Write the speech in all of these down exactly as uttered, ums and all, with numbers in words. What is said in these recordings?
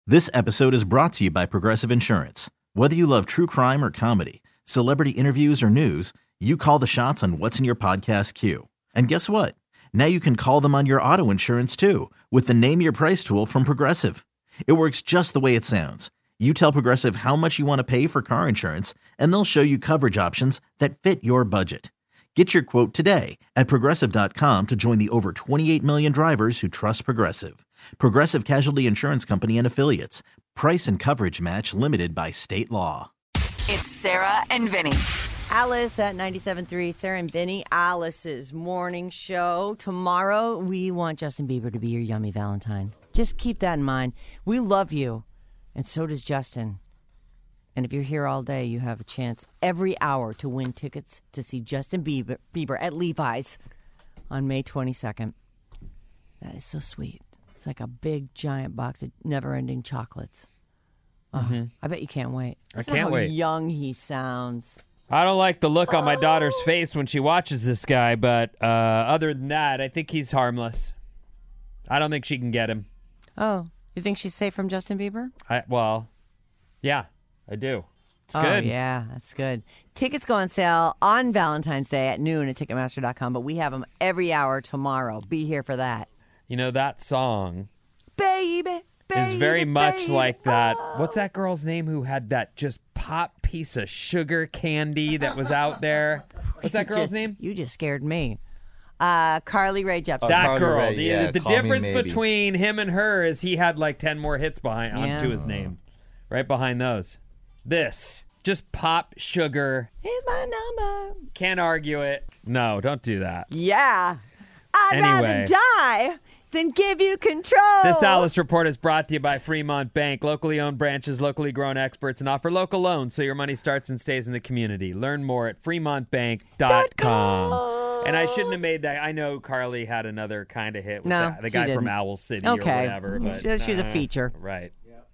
This episode is brought to you by Progressive Insurance. Whether you love true crime or comedy, celebrity interviews or news, you call the shots on what's in your podcast queue. And guess what? Now you can call them on your auto insurance too with the Name Your Price tool from Progressive. It works just the way it sounds. You tell Progressive how much you want to pay for car insurance, and they'll show you coverage options that fit your budget. Get your quote today at Progressive dot com to join the over twenty-eight million drivers who trust Progressive. Progressive Casualty Insurance Company and Affiliates. Price and coverage match limited by state law. It's Sarah and Vinny. Alice at ninety-seven point three, Sarah and Vinny, Alice's morning show. Tomorrow, we want Justin Bieber to be your yummy Valentine. Just keep that in mind. We love you, and so does Justin. And if you're here all day, you have a chance every hour to win tickets to see Justin Bieber, Bieber at Levi's on May twenty-second. That is so sweet. It's like a big, giant box of never-ending chocolates. Oh, mm-hmm. I bet you can't wait. I can't how wait. Young he sounds. I don't like the look on my daughter's face when she watches this guy, but uh, other than that, I think he's harmless. I don't think she can get him. Oh, you think she's safe from Justin Bieber? I, well, yeah, I do. It's oh, good. yeah, that's good. Tickets go on sale on Valentine's Day at noon at Ticketmaster dot com, but we have them every hour tomorrow. Be here for that. You know, that song baby, baby, is very much baby, like that. oh. What's that girl's name who had that just pop piece of sugar candy that was out there? What's that You girl's just- name? You just scared me. Uh, Carly Rae Jepsen. Oh, That Carly girl. Rae, the yeah, the Call Me difference Maybe. between him and her is he had like ten more hits behind Yeah. onto his name. Right behind those. This. Just pop sugar. Here's my number. Can't argue it. No, don't do that. Yeah. I'd rather Anyway. die than give you control. This Alice Report is brought to you by Fremont Bank. Locally owned branches, locally grown experts, and offer local loans so your money starts and stays in the community. Learn more at fremont bank dot com. And I shouldn't have made that. I know Carly had another kind of hit with No, that, the she guy from didn't. Owl City Okay. or whatever. But, She's a uh, feature. Right.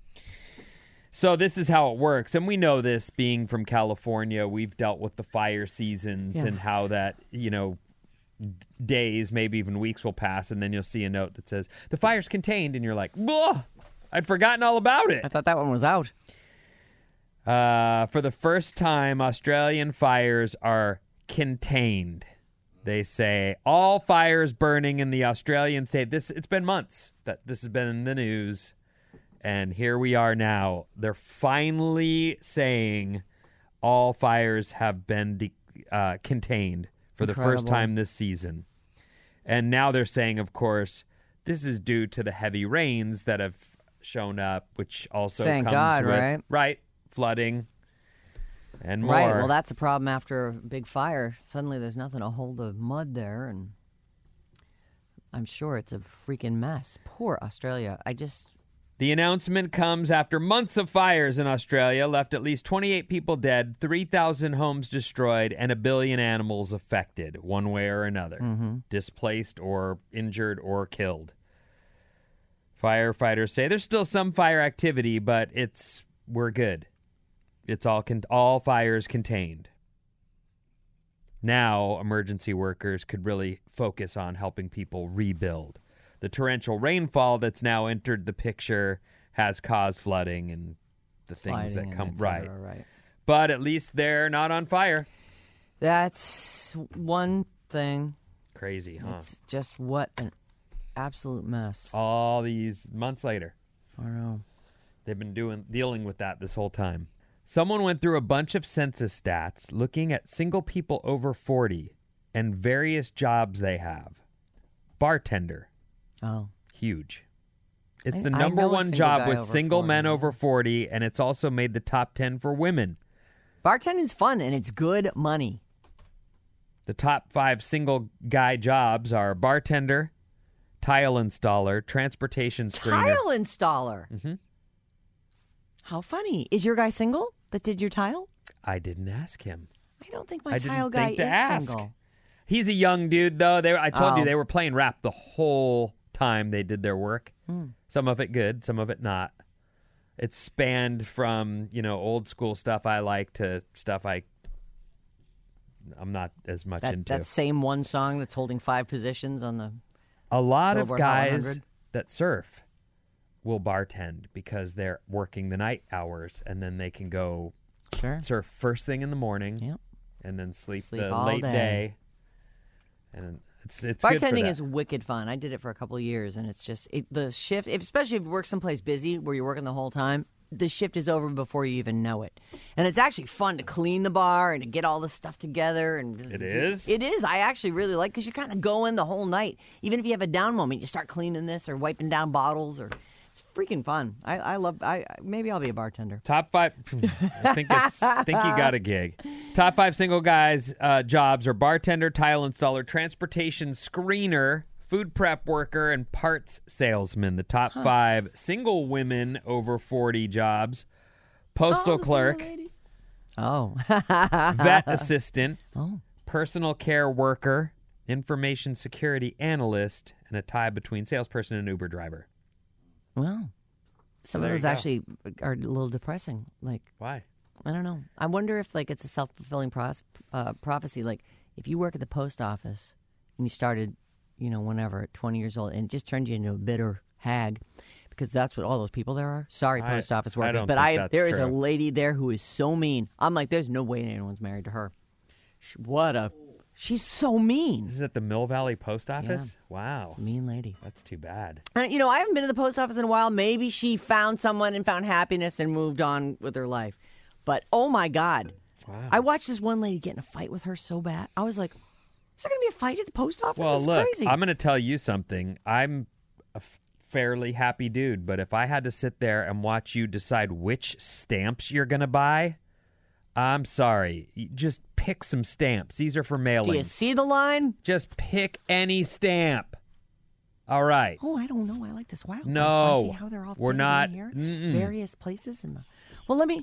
So this is how it works. And we know this being from California. We've dealt with the fire seasons Yeah. and how that, you know, days, maybe even weeks will pass, and then you'll see a note that says, the fire's contained, and you're like, "Blah, I'd forgotten all about it." I thought that one was out. Uh, for the first time, Australian fires are contained. They say all fires burning in the Australian state. This It's been months that this has been in the news, and here we are now. They're finally saying all fires have been de- uh, contained for the first Incredible. time this season. And now they're saying, of course, this is due to the heavy rains that have shown up, which also Thank comes God, with, right? Right, flooding and more. Right. Well, that's a problem after a big fire. Suddenly there's nothing to hold the mud there, and I'm sure it's a freaking mess. Poor Australia. I just... The announcement comes after months of fires in Australia left at least twenty-eight people dead, three thousand homes destroyed, and a billion animals affected, one way or another, Mm-hmm. displaced or injured or killed. Firefighters say there's still some fire activity, but it's we're good. It's all con- all fires contained. Now, emergency workers could really focus on helping people rebuild. The torrential rainfall that's now entered the picture has caused flooding and the things sliding that and come et right. cetera, right. But at least they're not on fire. That's one thing. Crazy, huh? It's just what an absolute mess. All these months later, I don't know. they've been doing dealing with that this whole time. Someone went through a bunch of census stats looking at single people over forty and various jobs they have. Bartender. Oh. Huge. It's I- the I number know a one single job guy with over single forty. men over forty, and it's also made the top ten for women. Bartending's fun, and it's good money. The top five single guy jobs are bartender, tile installer, transportation screener. Tile installer. Mm-hmm. How funny. Is your guy single that did your tile? I didn't ask him. I don't think my I didn't tile guy think to is ask. single. He's a young dude, though. They, I told Oh. you they were playing rap the whole time they did their work. Hmm. Some of it good, some of it not. It spanned from, you know, old school stuff I like to stuff I I'm not as much That, into. that same one song that's holding five positions on the... A lot of Billboard Hot guys one hundred. that surf will bartend because they're working the night hours, and then they can go Sure. surf first thing in the morning, Yep. and then sleep, Sleep the all late day. day. And it's it's good for Bartending that. is wicked fun. I did it for a couple of years, and it's just it, the shift, if, especially if you work someplace busy where you're working the whole time, the shift is over before you even know it. And it's actually fun to clean the bar and to get all the stuff together. And It is? It is. I actually really like because you kind of go in the whole night. Even if you have a down moment, you start cleaning this or wiping down bottles, or it's freaking fun. I, I love. I maybe I'll be a bartender. Top five. I think it's. I think you got a gig. Top five single guys uh, jobs are bartender, tile installer, transportation screener, food prep worker, and parts salesman. The top huh. five single women over forty jobs: postal oh, clerk, oh, vet assistant, oh, personal care worker, information security analyst, and a tie between salesperson and Uber driver. Well, some There of those you go. actually are a little depressing. Like, Why? I don't know. I wonder if like it's a self-fulfilling pros- uh, prophecy. Like, if you work at the post office and you started, you know, whenever at twenty years old, and it just turned you into a bitter hag, because that's what all those people there are. Sorry, I- post office I workers, don't but think I that's there is a true. lady there who is so mean. I'm like, there's no way anyone's married to her. Sh- What a, she's so mean. This is at the Mill Valley Post Office? Wow. Mean lady. That's too bad. And, you know, I haven't been to the post office in a while. Maybe she found someone and found happiness and moved on with her life. But, oh, my God. Wow. I watched this one lady get in a fight with her so bad. I was like, is there going to be a fight at the post office? Well, this is look, crazy. I'm going to tell you something. I'm a f- fairly happy dude, but if I had to sit there and watch you decide which stamps you're going to buy, I'm sorry. You just pick some stamps. These are for mailing. Do you see the line? Just pick any stamp. All right. Oh, I don't know. I like this wild. No, See how they're all we're fitted not- in here? mm-mm. Various places in the. Well, let me.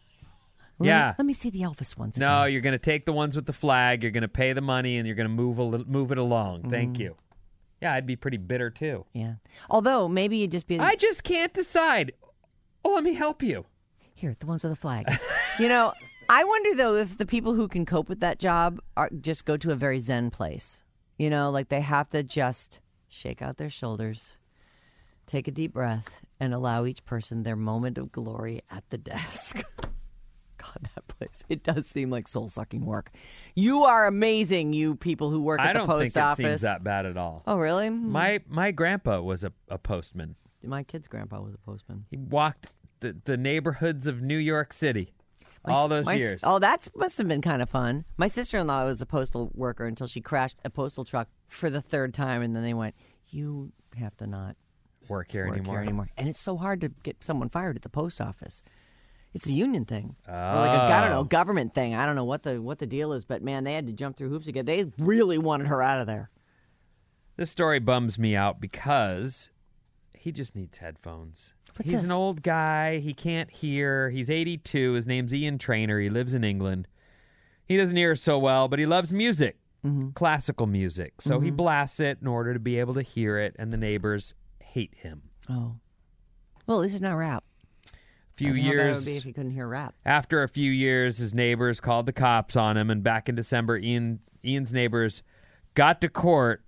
Let Yeah. Me, let me see the Elvis ones. No, again. you're going to take the ones with the flag. You're going to pay the money, and you're going to move a little, move it along. Thank Mm. you. Yeah, I'd be pretty bitter too. Yeah. Although maybe you'd just be. I just can't decide. Oh, let me help you. Here, the ones with a flag. You know, I wonder though if the people who can cope with that job are just go to a very zen place. You know, like they have to just shake out their shoulders, take a deep breath, and allow each person their moment of glory at the desk. God, that place. It does seem like soul-sucking work. You are amazing, you people who work I at the don't post think office. it seems that bad at all. Oh, really? Hmm. My my grandpa was a, a postman. My kid's grandpa was a postman. He walked the, the neighborhoods of New York City My all s- those my s- years. Oh, that must have been kind of fun. My sister-in-law was a postal worker until she crashed a postal truck for the third time, and then they went, "You have to not Work here work anymore. here anymore." And it's so hard to get someone fired at the post office. It's a union thing, or like a I don't know Oh. government thing. I don't know what the what the deal is, but man, they had to jump through hoops to get. They really wanted her out of there. This story bums me out because he just needs headphones. What's He's this? an old guy. He can't hear. He's eighty-two. His name's Ian Trainer. He lives in England. He doesn't hear so well, but he loves music, Mm-hmm. classical music. So he blasts it in order to be able to hear it, and the neighbors hate him. Oh, well, this is not rap. A few Imagine how bad it years would be if he couldn't hear rap. After a few years, his neighbors called the cops on him, and back in December, Ian Ian's neighbors got to court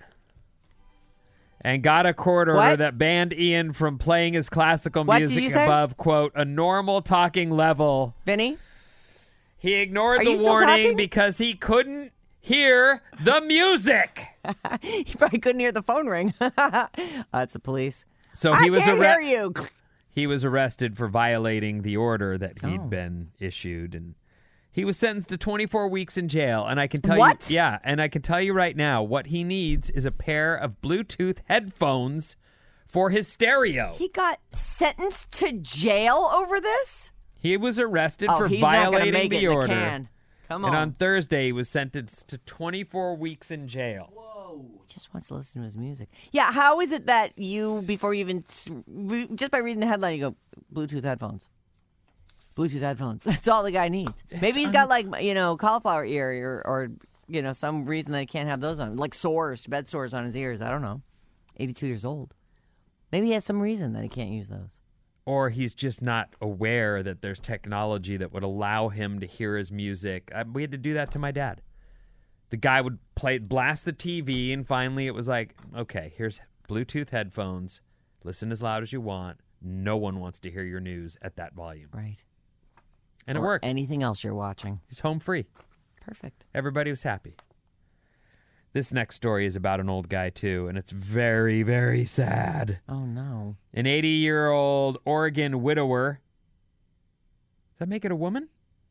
and got a court order What? that banned Ian from playing his classical What did you music say? above, quote, a normal talking level. Vinny, He ignored Are the you still warning talking? because he couldn't hear the music. he probably couldn't hear the phone ring. That's the police. So I he was can't arre- hear you. He was arrested for violating the order that he'd Oh. been issued, and he was sentenced to twenty-four weeks in jail. And I can tell What? you, yeah, and I can tell you right now, what he needs is a pair of Bluetooth headphones for his stereo. He got sentenced to jail over this? He was arrested Oh, for he's not going to violating make the it in order. the can. Come And on. on Thursday, he was sentenced to twenty-four weeks in jail. He just wants to listen to his music. Yeah, how is it that you, before you even, s- re- just by reading the headline, you go, Bluetooth headphones. Bluetooth headphones. That's all the guy needs. Maybe he's got, like, you know, cauliflower ear or, or, you know, some reason that he can't have those on. Like sores, bed sores on his ears. I don't know. eighty-two years old. Maybe he has some reason that he can't use those. Or he's just not aware that there's technology that would allow him to hear his music. I, we had to do that to my dad. The guy would play, blast the T V, and finally it was like, okay, here's Bluetooth headphones. Listen as loud as you want. no one wants to hear your news at that volume. Right. And or it worked. Anything else you're watching. He's home free. Perfect. Everybody was happy. This next story is about an old guy, too, and it's very, very sad. Oh, no. An eighty-year-old Oregon widower. Does that make it a woman?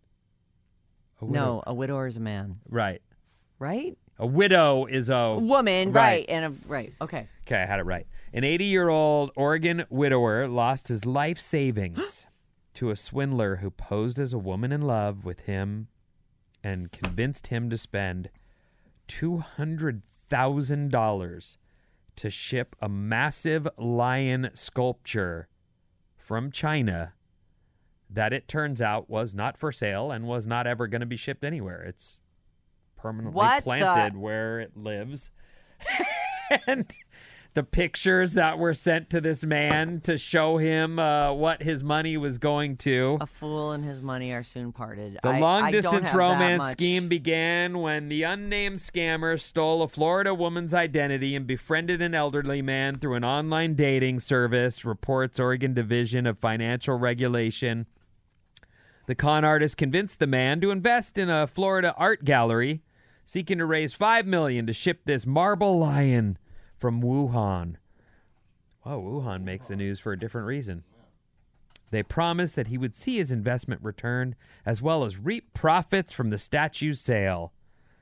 A No, a widower is a man. Right. Right? A widow is a... Woman, Right. right. And a, right, okay. Okay, I had it right. An eighty-year-old Oregon widower lost his life savings to a swindler who posed as a woman in love with him and convinced him to spend two hundred thousand dollars to ship a massive lion sculpture from China that it turns out was not for sale and was not ever going to be shipped anywhere. It's permanently What planted the- where it lives. And the pictures that were sent to this man to show him uh, what his money was going to. A fool and his money are soon parted. The I- I long-distance don't have that romance much- scheme began when the unnamed scammer stole a Florida woman's identity and befriended an elderly man through an online dating service, reports Oregon Division of Financial Regulation. The con artist convinced the man to invest in a Florida art gallery, seeking to raise five million dollars to ship this marble lion from Wuhan. Whoa, Wuhan makes the news for a different reason. They promised that he would see his investment returned, as well as reap profits from the statue's sale.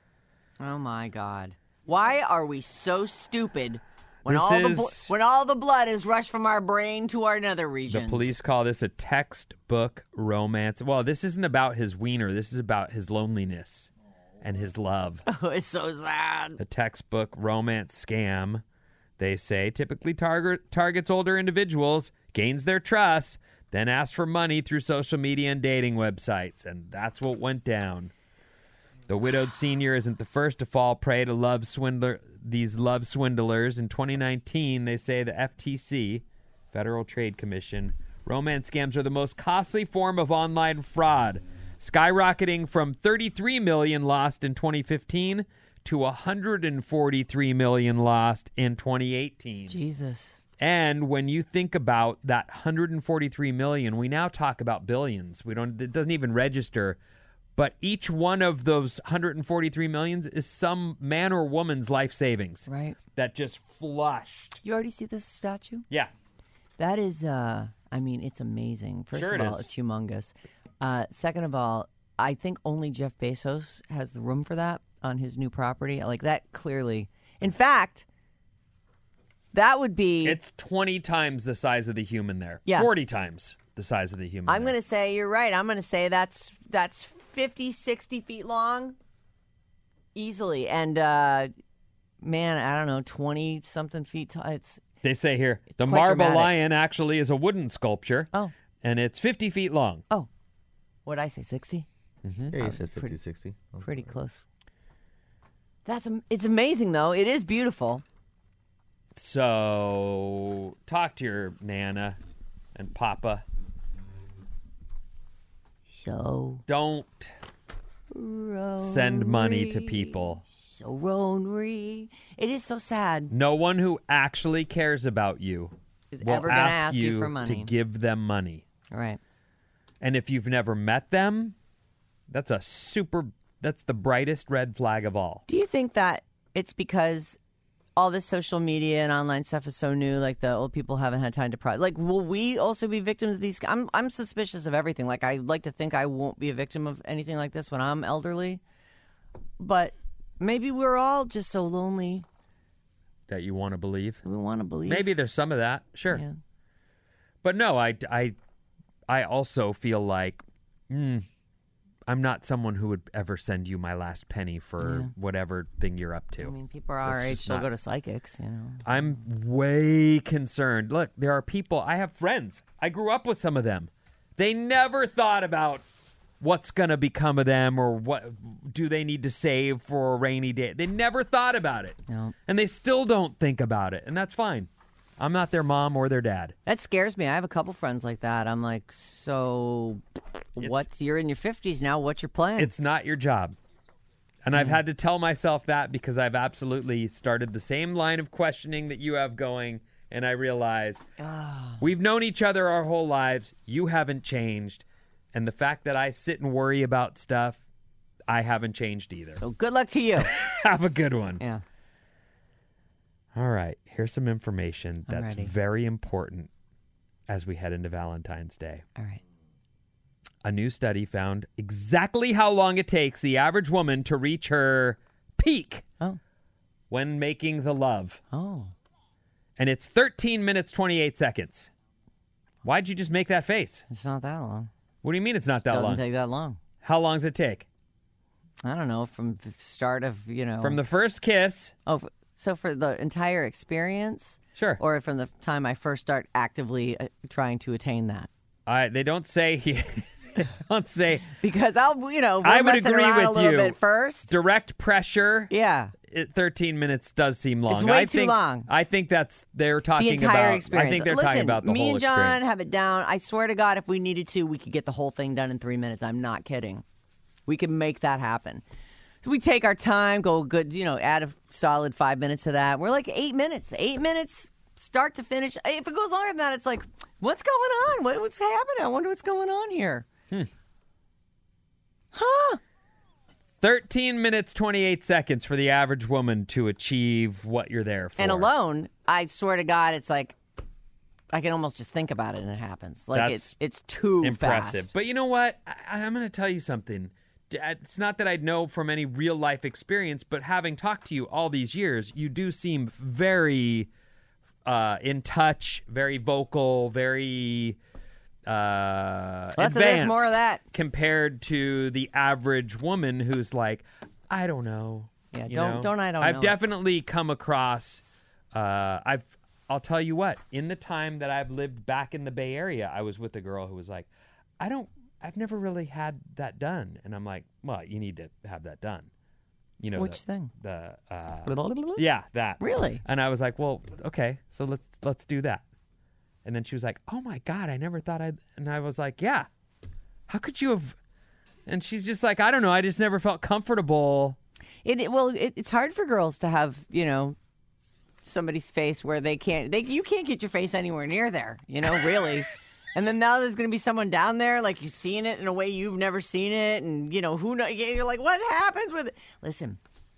Oh, my God. Why are we so stupid when This all the is- bl- when all the blood is rushed from our brain to our nether regions? The police call this a textbook romance. Well, this isn't about his wiener. This is about his loneliness and his love. Oh, it's so sad. The textbook romance scam, they say, typically target, targets older individuals, gains their trust, then asks for money through social media and dating websites. And that's what went down. The widowed senior isn't the first to fall prey to love swindler. These love swindlers. In twenty nineteen, they say the F T C, Federal Trade Commission, romance scams are the most costly form of online fraud, skyrocketing from thirty-three million dollars lost in twenty fifteen to one hundred forty-three million dollars lost in twenty eighteen. Jesus. And when you think about that one hundred forty-three million dollars, we now talk about billions. We don't. It doesn't even register. But each one of those one hundred forty-three millions is some man or woman's life savings. Right. That just flushed. You already see this statue? Yeah. That is, uh, I mean, it's amazing. First Sure of it all, is. it's humongous. Uh, second of all, I think only Jeff Bezos has the room for that on his new property. Like, that clearly. In fact, that would be. It's twenty times the size of the human there. Yeah. forty times the size of the human I'm there. going to say you're right. I'm going to say that's that's fifty, sixty feet long easily. And, uh, man, I don't know, twenty something feet tall. It's. They say here, the quite marble dramatic. lion actually is a wooden sculpture. Oh. And it's fifty feet long. Oh. What'd I say, sixty? Yeah, you said fifty, sixty. Pretty close. That's am- It's amazing, though. It is beautiful. So talk to your Nana and Papa. So. Don't send money to people. So Ronry. It is so sad. No one who actually cares about you Is will ever gonna ask, ask you for money. to give them money. All right. And if you've never met them, that's a super, that's the brightest red flag of all. Do you think that it's because all this social media and online stuff is so new, like the old people haven't had time to pro- like will we also be victims of these? I'm I'm suspicious of everything. Like, I like to think I won't be a victim of anything like this when I'm elderly. But maybe we're all just so lonely. That you want to believe? We want to believe. Maybe there's some of that, sure. Yeah. But no, I, I, I also feel like mm, I'm not someone who would ever send you my last penny for Yeah. whatever thing you're up to. I mean, people are our That's age just still not- go to psychics, you know. I'm way concerned. Look, there are people, I have friends. I grew up with some of them. They never thought about what's going to become of them or what do they need to save for a rainy day. They never thought about it. No. And they still don't think about it. And that's fine. I'm not their mom or their dad. That scares me. I have a couple friends like that. I'm like, so what's you're in your fifties now, what's your plan? It's not your job. And I've had to tell myself that because I've absolutely started the same line of questioning that you have going. and I realize Oh. we've known each other our whole lives. You haven't changed. And the fact that I sit and worry about stuff, I haven't changed either. So good luck to you. Have a good one. Yeah. All right. Here's some information I'm that's ready. very important as we head into Valentine's Day. All right. A new study found exactly how long it takes the average woman to reach her peak Oh. when making the love. Oh. And it's thirteen minutes, twenty-eight seconds. Why'd you just make that face? It's not that long. What do you mean it's not that Doesn't long? take that long. How long does it take? I don't know. From the start of, you know. From the first kiss. Oh, f- so for the entire experience? Sure. Or from the time I first start actively uh, trying to attain that? I, they don't say here. They don't say Because I'll, you know, we're I would messing agree around with a little you. bit first. direct pressure. Yeah. It, thirteen minutes does seem long. It's way I too think, long. I think that's they're talking The entire about. experience. I think they're Listen, talking about the me whole and John experience. have it down. I swear to God, if we needed to, we could get the whole thing done in three minutes. I'm not kidding. We could make that happen. So we take our time, go good, you know, add a solid five minutes to that. We're like eight minutes. Eight minutes, start to finish. If it goes longer than that, it's like, what's going on? What, what's happening? I wonder what's going on here. Hmm. Huh? thirteen minutes, twenty-eight seconds for the average woman to achieve what you're there for. And alone, I swear to God, it's like I can almost just think about it and it happens. Like That's it's it's too impressive. fast. But you know what? I, I'm going to tell you something. D- It's not that I know from any real life experience, but having talked to you all these years, you do seem very uh, in touch, very vocal, very uh, Well, so there's advanced more of that. compared to the average woman who's like, I don't know. Yeah, you don't- know? don't I don't I've know it. definitely come across. Uh, I've. I'll tell you what. In the time that I've lived back in the Bay Area, I was with a girl who was like, I don't. I've never really had that done, and I'm like, well, you need to have that done. You know, Which the, thing? The uh, yeah, that Really? And I was like, well, okay, so let's let's do that. And then she was like, oh my God, I never thought I'd. And I was like, yeah, how could you have? And she's just like, I don't know, I just never felt comfortable. It, it well, it, it's hard for girls to have, you know, somebody's face where they can't. They you can't get your face anywhere near there. You know, really. And then now there's going to be someone down there, like you've seen it in a way you've never seen it, and you know who know. You're like, what happens with it? Listen,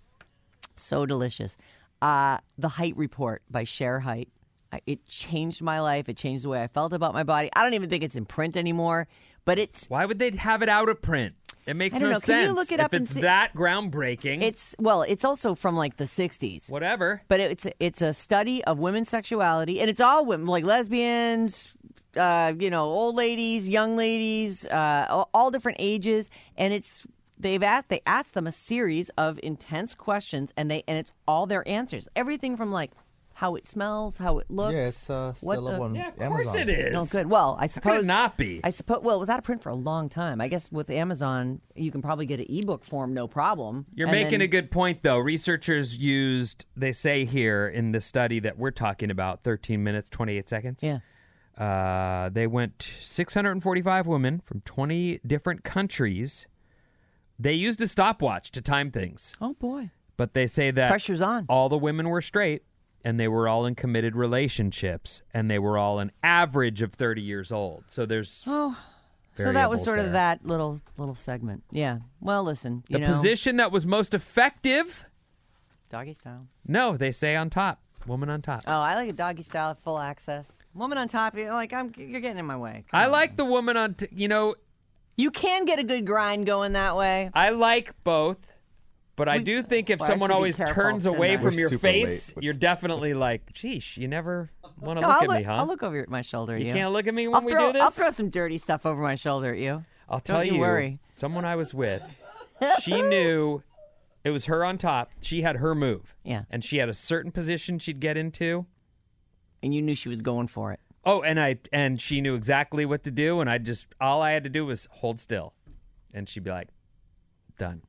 so delicious. Uh, the Height Report by Cher Height. I, it changed my life. It changed the way I felt about my body. I don't even think it's in print anymore, but it's Why would they have it out of print? It makes I don't no know. sense. Can you look it if up and it's see- that groundbreaking, it's well, it's also from like the sixties. whatever. But it's it's a study of women's sexuality, and it's all women, like lesbians, uh, you know, old ladies, young ladies, uh, all, all different ages, and it's they've asked they asked them a series of intense questions, and they and it's all their answers, everything from like how it smells, how it looks. Yeah, it's uh, what still the- up on Yeah, of course Amazon. it is. No good. Well, I How could suppose it not be? I suppose. Well, it was out of print for a long time. I guess with Amazon, you can probably get an ebook form, no problem. You're And making then- a good point, though. Researchers used, they say here in the study that we're talking about, thirteen minutes, twenty-eight seconds. Yeah. Uh, they went six hundred forty-five women from twenty different countries. They used a stopwatch to time things, Oh boy, but they say that pressure's on. all the women were straight, and they were all in committed relationships, and they were all an average of thirty years old. So there's Oh, so that was variables sort of there. that little little segment. Yeah. Well, listen, you the know, position that was most effective. doggy style. No, they say on top, woman on top. Oh, I like a doggy style, full access. Woman on top, you're like I'm. You're getting in my way. Come I on. like the woman on, t- you know, You can get a good grind going that way. I like both, but I We- do think if Well, I someone should be always careful turns in away that. from We're your super face, late with- you're definitely like, geesh, you never want to No, look I'll at look, me, huh? I'll look over your, my shoulder at you you. can't look at me when I'll we throw, do this? I'll throw some dirty stuff over my shoulder at you. I'll tell Don't you worry. someone I was with, she knew it was her on top. She had her move. Yeah. And she had a certain position she'd get into. And you knew she was going for it. Oh, and I and she knew exactly what to do, and I just all I had to do was hold still, and she'd be like, "Done."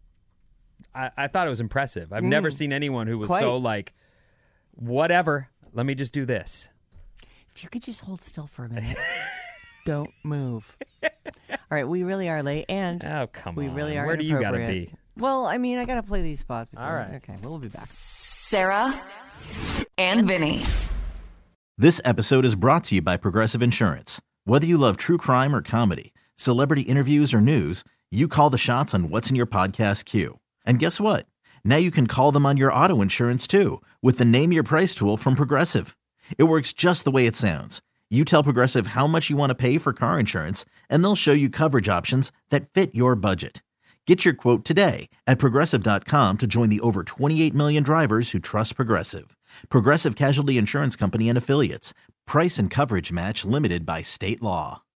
I, I thought it was impressive. I've never seen anyone who was Quite. so like, "Whatever, let me just do this." If you could just hold still for a minute. Don't move. All right, we really are late, and Oh, come we on. really are Where do you gotta inappropriate. be? Well, I mean, I got to play these spots before. All right. Okay, we'll be back. Sarah and Vinny. This episode is brought to you by Progressive Insurance. Whether you love true crime or comedy, celebrity interviews or news, you call the shots on what's in your podcast queue. And guess what? Now you can call them on your auto insurance too with the Name Your Price tool from Progressive. It works just the way it sounds. You tell Progressive how much you want to pay for car insurance, and they'll show you coverage options that fit your budget. Get your quote today at Progressive dot com to join the over twenty-eight million drivers who trust Progressive. Progressive Casualty Insurance Company and Affiliates. Price and coverage match limited by state law.